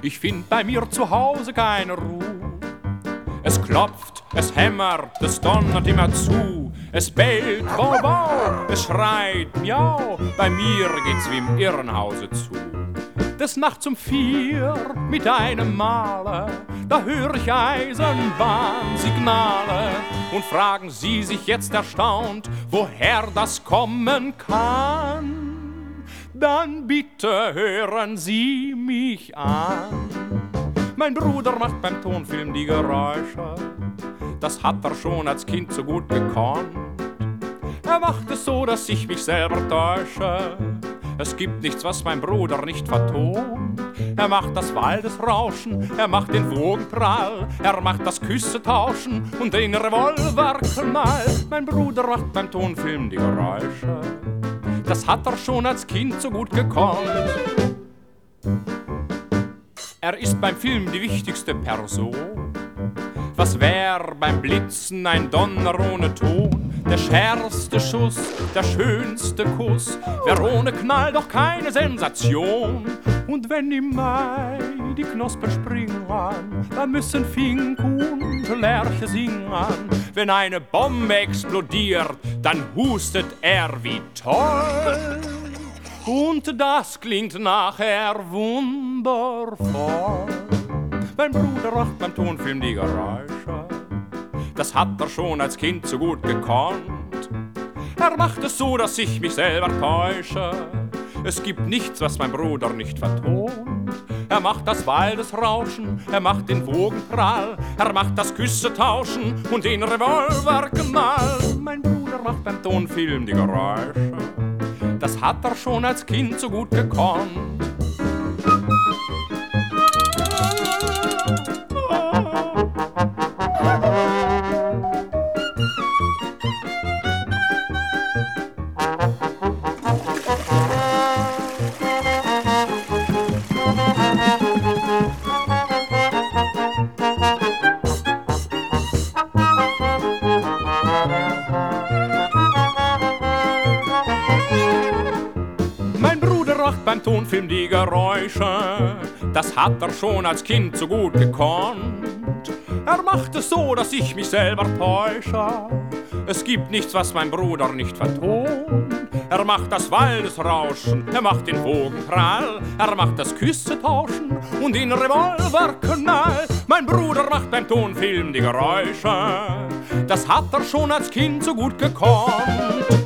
ich find bei mir zu Hause keine Ruhe. Es klopft, es hämmert, es donnert immer zu. Es bellt, wow, wow, es schreit, miau. Bei mir geht's wie im Irrenhause zu. Des Nachts um 4 mit einem Male, da hör ich Eisenbahnsignale. Und fragen Sie sich jetzt erstaunt, woher das kommen kann. Dann bitte hören Sie mich an. Mein Bruder macht beim Tonfilm die Geräusche, das hat er schon als Kind so gut gekonnt. Er macht es so, dass ich mich selber täusche. Es gibt nichts, was mein Bruder nicht vertont. Er macht das Waldesrauschen, er macht den Wogenprall, er macht das Küsse-Tauschen und den Revolverknall. Mein Bruder macht beim Tonfilm die Geräusche, das hat er schon als Kind so gut gekonnt. Er ist beim Film die wichtigste Person. Was wär beim Blitzen ein Donner ohne Ton? Der schärfste Schuss, der schönste Kuss, wär ohne Knall doch keine Sensation. Und wenn im Mai die Knospen springen, da müssen Fink und Lerche singen. Wenn eine Bombe explodiert, dann hustet er wie toll. Und das klingt nachher wundervoll. Mein Bruder macht beim Tonfilm die Geräusche, das hat er schon als Kind so gut gekonnt. Er macht es so, dass ich mich selber täusche. Es gibt nichts, was mein Bruder nicht vertont. Er macht das Waldesrauschen, er macht den Wogenprall, er macht das Küsse-Tauschen und den Revolverknall. Mein Bruder macht beim Tonfilm die Geräusche, das hat er schon als Kind so gut gekonnt. Mein Bruder macht beim Tonfilm die Geräusche, das hat er schon als Kind so gut gekonnt. Er macht es so, dass ich mich selber täusche. Es gibt nichts, was mein Bruder nicht vertont. Er macht das Waldesrauschen, er macht den Wogenprall, er macht das Küsse-Tauschen und den Revolverknall. Mein Bruder macht beim Tonfilm die Geräusche, das hat er schon als Kind so gut gekonnt.